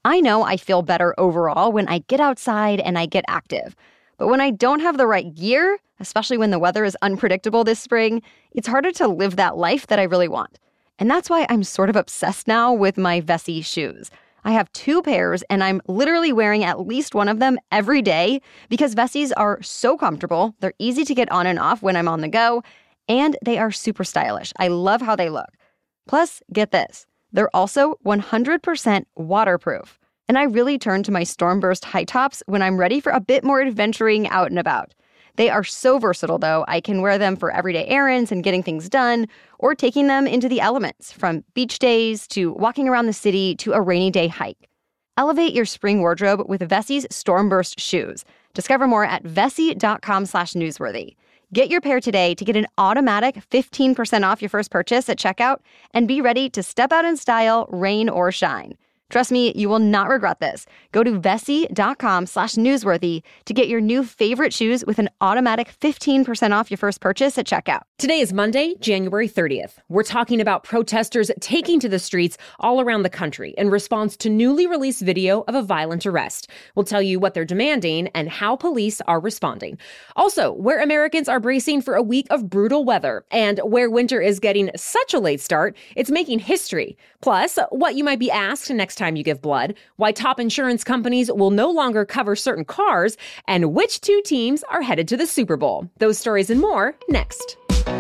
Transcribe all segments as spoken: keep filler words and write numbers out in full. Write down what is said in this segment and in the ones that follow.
I know I feel better overall when I get outside and I get active. But when I don't have the right gear, especially when the weather is unpredictable this spring, it's harder to live that life that I really want. And that's why I'm sort of obsessed now with my Vessi shoes. I have two pairs, and I'm literally wearing at least one of them every day because Vessis are so comfortable, they're easy to get on and off when I'm on the go, and they are super stylish. I love how they look. Plus, get this, they're also one hundred percent waterproof. And I really turn to my Stormburst high tops when I'm ready for a bit more adventuring out and about. They are so versatile, though. I can wear them for everyday errands and getting things done, or taking them into the elements, from beach days to walking around the city to a rainy day hike. Elevate your spring wardrobe with Vessi's Stormburst shoes. Discover more at vessi.com slash newsworthy. Get your pair today to get an automatic fifteen percent off your first purchase at checkout and be ready to step out in style, rain or shine. Trust me, you will not regret this. Go to vessi.com slash newsworthy to get your new favorite shoes with an automatic fifteen percent off your first purchase at checkout. Today is Monday, January thirtieth. We're talking about protesters taking to the streets all around the country in response to newly released video of a violent arrest. We'll tell you what they're demanding and how police are responding. Also, where Americans are bracing for a week of brutal weather and where winter is getting such a late start, it's making history. Plus, what you might be asked next time you give blood, why top insurance companies will no longer cover certain cars, and which two teams are headed to the Super Bowl. Those stories and more next.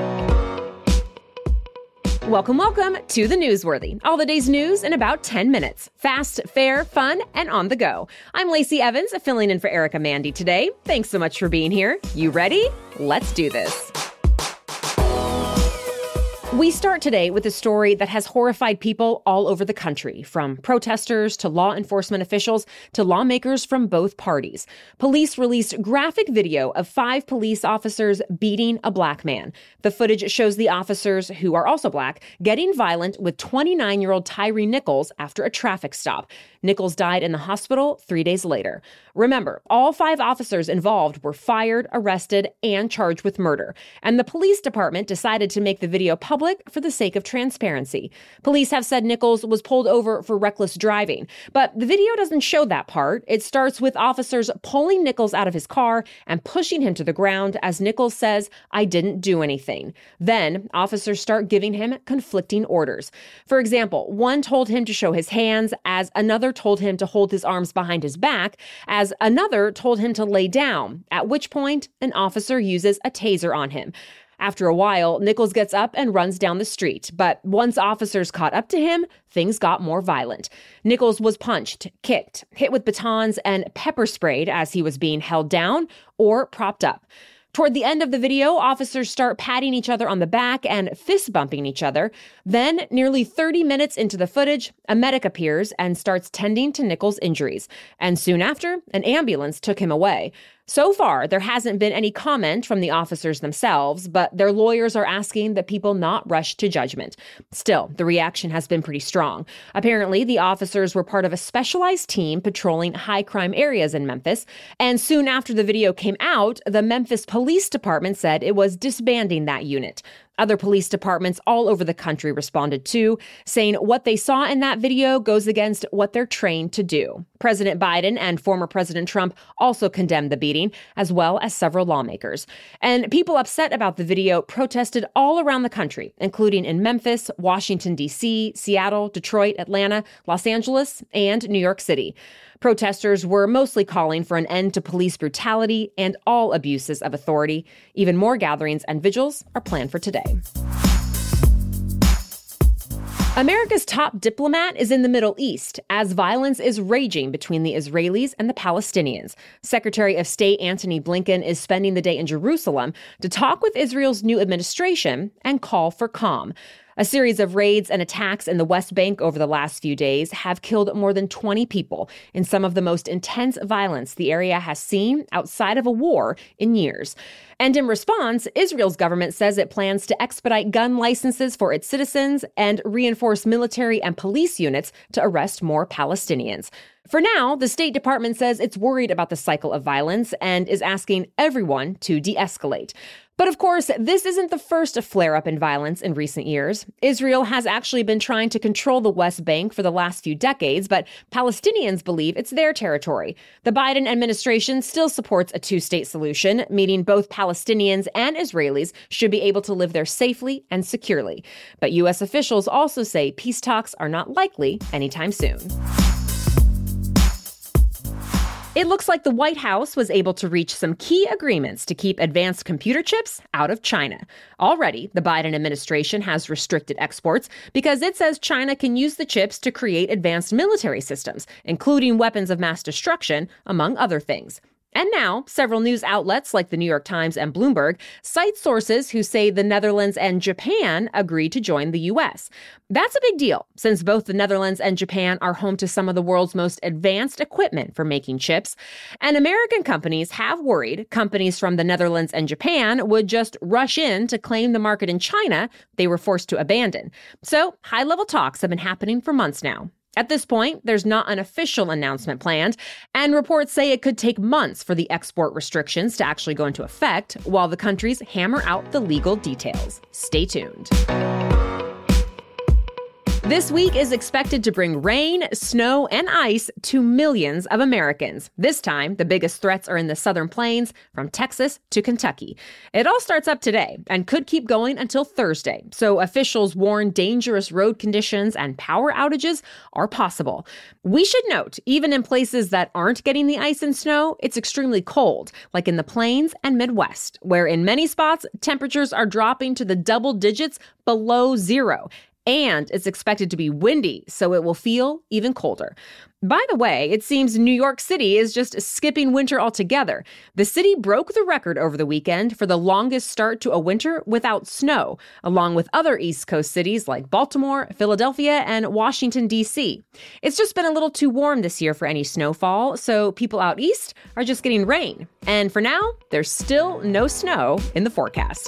Welcome, welcome to the Newsworthy. All the day's news in about ten minutes. Fast, fair, fun, and on the go. I'm Lacey Evans, filling in for Erica Mandy today. Thanks so much for being here. You ready? Let's do this. We start today with a story that has horrified people all over the country, from protesters to law enforcement officials to lawmakers from both parties. Police released graphic video of five police officers beating a black man. The footage shows the officers, who are also black, getting violent with twenty-nine-year-old Tyree Nichols after a traffic stop. Nichols died in the hospital three days later. Remember, all five officers involved were fired, arrested, and charged with murder. And the police department decided to make the video public for the sake of transparency. Police have said Nichols was pulled over for reckless driving, but the video doesn't show that part. It starts with officers pulling Nichols out of his car and pushing him to the ground as Nichols says, "I didn't do anything." Then officers start giving him conflicting orders. For example, one told him to show his hands, as another told him to hold his arms behind his back, as another told him to lay down, at which point an officer uses a taser on him. After a while, Nichols gets up and runs down the street, but once officers caught up to him, things got more violent. Nichols was punched, kicked, hit with batons, and pepper sprayed as he was being held down or propped up. Toward the end of the video, officers start patting each other on the back and fist bumping each other. Then, nearly thirty minutes into the footage, a medic appears and starts tending to Nichols' injuries. And soon after, an ambulance took him away. So far, there hasn't been any comment from the officers themselves, but their lawyers are asking that people not rush to judgment. Still, the reaction has been pretty strong. Apparently, the officers were part of a specialized team patrolling high-crime areas in Memphis, and soon after the video came out, the Memphis Police Department said it was disbanding that unit. Other police departments all over the country responded too, saying what they saw in that video goes against what they're trained to do. President Biden and former President Trump also condemned the beating, as well as several lawmakers. And people upset about the video protested all around the country, including in Memphis, Washington, D C, Seattle, Detroit, Atlanta, Los Angeles, and New York City. Protesters were mostly calling for an end to police brutality and all abuses of authority. Even more gatherings and vigils are planned for today. America's top diplomat is in the Middle East as violence is raging between the Israelis and the Palestinians. Secretary of State Antony Blinken is spending the day in Jerusalem to talk with Israel's new administration and call for calm. A series of raids and attacks in the West Bank over the last few days have killed more than twenty people in some of the most intense violence the area has seen outside of a war in years. And in response, Israel's government says it plans to expedite gun licenses for its citizens and reinforce military and police units to arrest more Palestinians. For now, the State Department says it's worried about the cycle of violence and is asking everyone to de-escalate. But of course, this isn't the first flare-up in violence in recent years. Israel has actually been trying to control the West Bank for the last few decades, but Palestinians believe it's their territory. The Biden administration still supports a two-state solution, meaning both Palestinians and Israelis should be able to live there safely and securely. But U S officials also say peace talks are not likely anytime soon. It looks like the White House was able to reach some key agreements to keep advanced computer chips out of China. Already, the Biden administration has restricted exports because it says China can use the chips to create advanced military systems, including weapons of mass destruction, among other things. And now, several news outlets like the New York Times and Bloomberg cite sources who say the Netherlands and Japan agreed to join the U S. That's a big deal, since both the Netherlands and Japan are home to some of the world's most advanced equipment for making chips. And American companies have worried companies from the Netherlands and Japan would just rush in to claim the market in China they were forced to abandon. So, high-level talks have been happening for months now. At this point, there's not an official announcement planned, and reports say it could take months for the export restrictions to actually go into effect while the countries hammer out the legal details. Stay tuned. This week is expected to bring rain, snow, and ice to millions of Americans. This time, the biggest threats are in the southern plains, from Texas to Kentucky. It all starts up today and could keep going until Thursday, so officials warn dangerous road conditions and power outages are possible. We should note, even in places that aren't getting the ice and snow, it's extremely cold, like in the plains and Midwest, where in many spots, temperatures are dropping to the double digits below zero. And it's expected to be windy, so it will feel even colder. By the way, it seems New York City is just skipping winter altogether. The city broke the record over the weekend for the longest start to a winter without snow, along with other East Coast cities like Baltimore, Philadelphia, and Washington, D C. It's just been a little too warm this year for any snowfall, so people out east are just getting rain. And for now, there's still no snow in the forecast.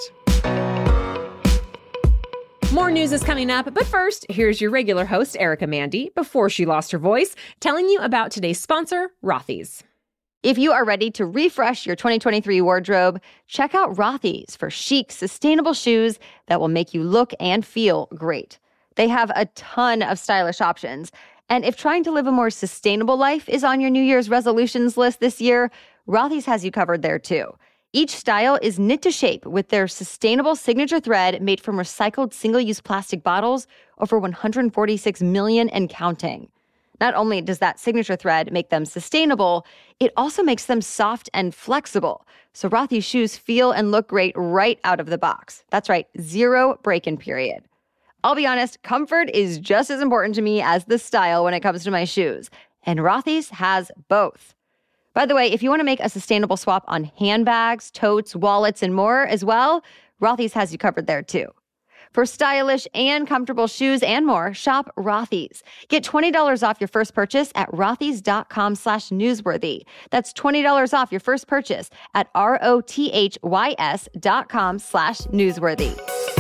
More news is coming up, but first, here's your regular host, Erica Mandy, before she lost her voice, telling you about today's sponsor, Rothy's. If you are ready to refresh your twenty twenty-three wardrobe, check out Rothy's for chic, sustainable shoes that will make you look and feel great. They have a ton of stylish options, and if trying to live a more sustainable life is on your New Year's resolutions list this year, Rothy's has you covered there too. Each style is knit to shape with their sustainable signature thread made from recycled single-use plastic bottles, over one hundred forty-six million and counting. Not only does that signature thread make them sustainable, it also makes them soft and flexible. So Rothy's shoes feel and look great right out of the box. That's right, zero break-in period. I'll be honest, comfort is just as important to me as the style when it comes to my shoes. And Rothy's has both. By the way, if you want to make a sustainable swap on handbags, totes, wallets, and more as well, Rothy's has you covered there too. For stylish and comfortable shoes and more, shop Rothy's. Get twenty dollars off your first purchase at rothys.com slash newsworthy. That's twenty dollars off your first purchase at R-O-T-H-Y-S dot com slash newsworthy.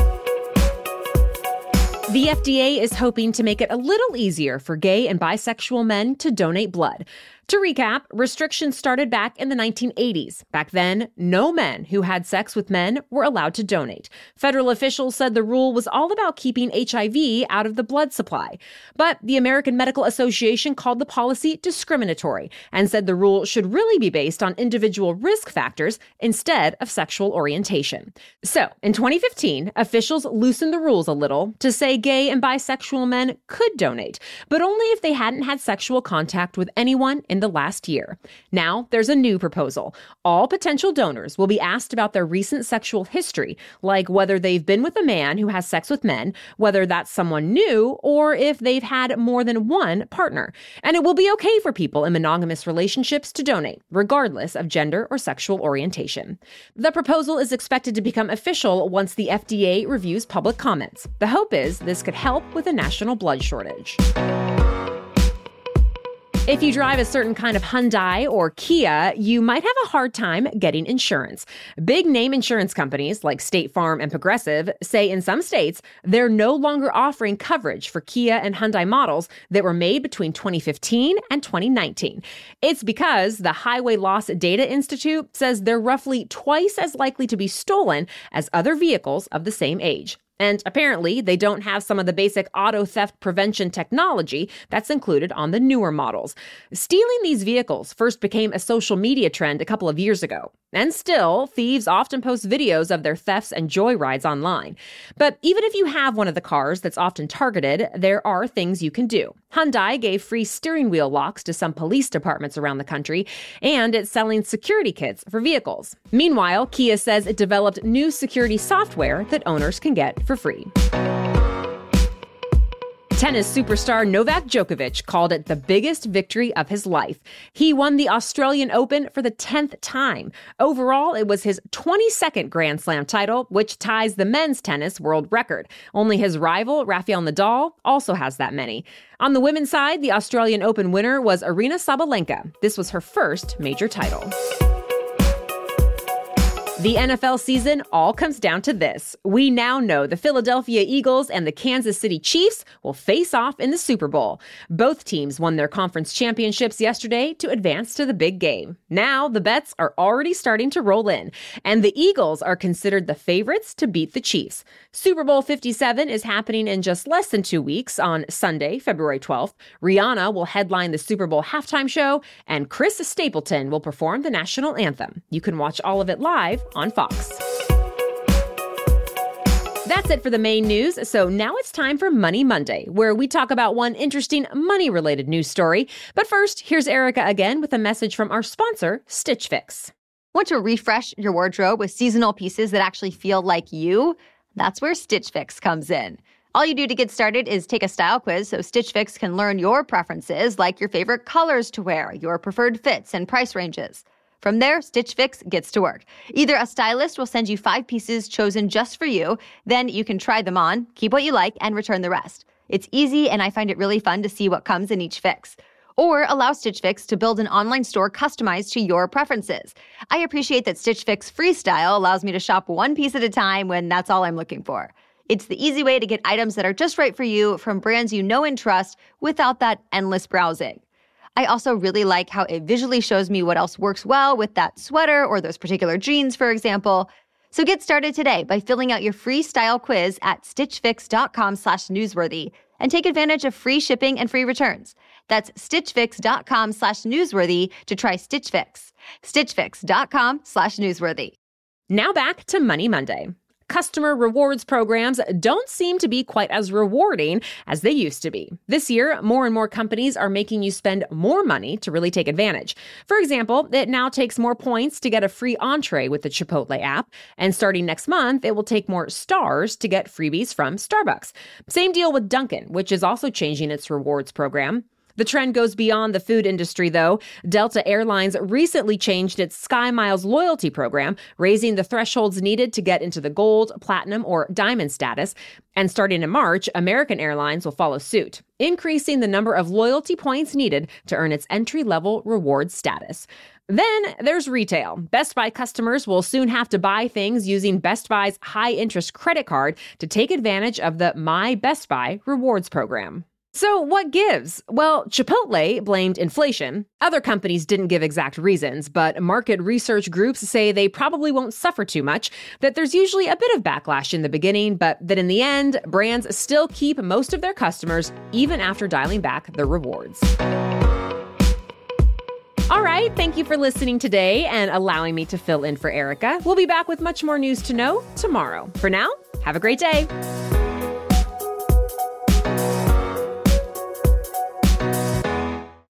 The F D A is hoping to make it a little easier for gay and bisexual men to donate blood. To recap, restrictions started back in the nineteen eighties. Back then, no men who had sex with men were allowed to donate. Federal officials said the rule was all about keeping H I V out of the blood supply. But the American Medical Association called the policy discriminatory and said the rule should really be based on individual risk factors instead of sexual orientation. So, in twenty fifteen, officials loosened the rules a little to say gay and bisexual men could donate, but only if they hadn't had sexual contact with anyone in the last year. Now, there's a new proposal. All potential donors will be asked about their recent sexual history, like whether they've been with a man who has sex with men, whether that's someone new, or if they've had more than one partner. And it will be okay for people in monogamous relationships to donate, regardless of gender or sexual orientation. The proposal is expected to become official once the F D A reviews public comments. The hope is this could help with a national blood shortage. If you drive a certain kind of Hyundai or Kia, you might have a hard time getting insurance. Big name insurance companies like State Farm and Progressive say in some states they're no longer offering coverage for Kia and Hyundai models that were made between twenty fifteen and twenty nineteen. It's because the Highway Loss Data Institute says they're roughly twice as likely to be stolen as other vehicles of the same age. And apparently, they don't have some of the basic auto theft prevention technology that's included on the newer models. Stealing these vehicles first became a social media trend a couple of years ago. And still, thieves often post videos of their thefts and joyrides online. But even if you have one of the cars that's often targeted, there are things you can do. Hyundai gave free steering wheel locks to some police departments around the country, and it's selling security kits for vehicles. Meanwhile, Kia says it developed new security software that owners can get for free. Tennis superstar Novak Djokovic called it the biggest victory of his life. He won the Australian Open for the tenth time. Overall, it was his twenty-second Grand Slam title, which ties the men's tennis world record. Only his rival, Rafael Nadal, also has that many. On the women's side, the Australian Open winner was Aryna Sabalenka. This was her first major title. The N F L season all comes down to this. We now know the Philadelphia Eagles and the Kansas City Chiefs will face off in the Super Bowl. Both teams won their conference championships yesterday to advance to the big game. Now the bets are already starting to roll in, and the Eagles are considered the favorites to beat the Chiefs. Super Bowl fifty-seven is happening in just less than two weeks on Sunday, February twelfth. Rihanna will headline the Super Bowl halftime show, and Chris Stapleton will perform the national anthem. You can watch all of it live on Fox. That's it for the main news, so now it's time for Money Monday, where we talk about one interesting money-related news story. But first, here's Erica again with a message from our sponsor, Stitch Fix. Want to refresh your wardrobe with seasonal pieces that actually feel like you? That's where Stitch Fix comes in. All you do to get started is take a style quiz so Stitch Fix can learn your preferences, like your favorite colors to wear, your preferred fits, and price ranges. From there, Stitch Fix gets to work. Either a stylist will send you five pieces chosen just for you, then you can try them on, keep what you like, and return the rest. It's easy, and I find it really fun to see what comes in each fix. Or allow Stitch Fix to build an online store customized to your preferences. I appreciate that Stitch Fix Freestyle allows me to shop one piece at a time when that's all I'm looking for. It's the easy way to get items that are just right for you from brands you know and trust without that endless browsing. I also really like how it visually shows me what else works well with that sweater or those particular jeans, for example. So get started today by filling out your free style quiz at stitchfix.com slash newsworthy and take advantage of free shipping and free returns. That's stitchfix.com slash newsworthy to try Stitch Fix. stitchfix.com slash newsworthy. Now back to Money Monday. Customer rewards programs don't seem to be quite as rewarding as they used to be. This year, more and more companies are making you spend more money to really take advantage. For example, it now takes more points to get a free entree with the Chipotle app, and starting next month, it will take more stars to get freebies from Starbucks. Same deal with Dunkin', which is also changing its rewards program. The trend goes beyond the food industry, though. Delta Airlines recently changed its SkyMiles loyalty program, raising the thresholds needed to get into the gold, platinum, or diamond status. And starting in March, American Airlines will follow suit, increasing the number of loyalty points needed to earn its entry-level reward status. Then there's retail. Best Buy customers will soon have to buy things using Best Buy's high-interest credit card to take advantage of the My Best Buy rewards program. So what gives? Well, Chipotle blamed inflation. Other companies didn't give exact reasons, but market research groups say they probably won't suffer too much, that there's usually a bit of backlash in the beginning, but that in the end, brands still keep most of their customers even after dialing back the rewards. All right, thank you for listening today and allowing me to fill in for Erica. We'll be back with much more news to know tomorrow. For now, have a great day.